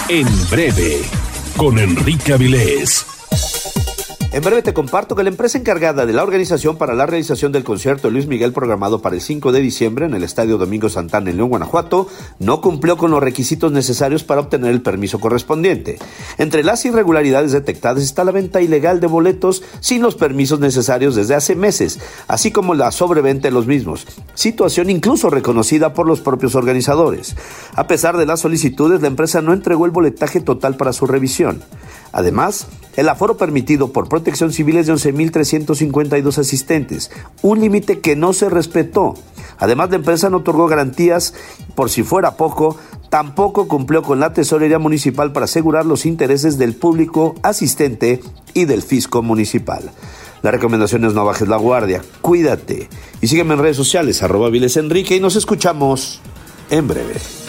En breve, con Enrique Avilés. En breve te comparto que la empresa encargada de la organización para la realización del concierto de Luis Miguel programado para el 5 de diciembre en el Estadio Domingo Santana en León, Guanajuato, no cumplió con los requisitos necesarios para obtener el permiso correspondiente. Entre las irregularidades detectadas está la venta ilegal de boletos sin los permisos necesarios desde hace meses, así como la sobreventa de los mismos, situación incluso reconocida por los propios organizadores. A pesar de las solicitudes, la empresa no entregó el boletaje total para su revisión. Además, el aforo permitido por Protección Civil es de 11,352 asistentes, un límite que no se respetó. Además, la empresa no otorgó garantías, por si fuera poco, tampoco cumplió con la tesorería municipal para asegurar los intereses del público asistente y del fisco municipal. La recomendación es no bajes la guardia, cuídate y sígueme en redes sociales, @Avilés Enrique, y nos escuchamos en breve.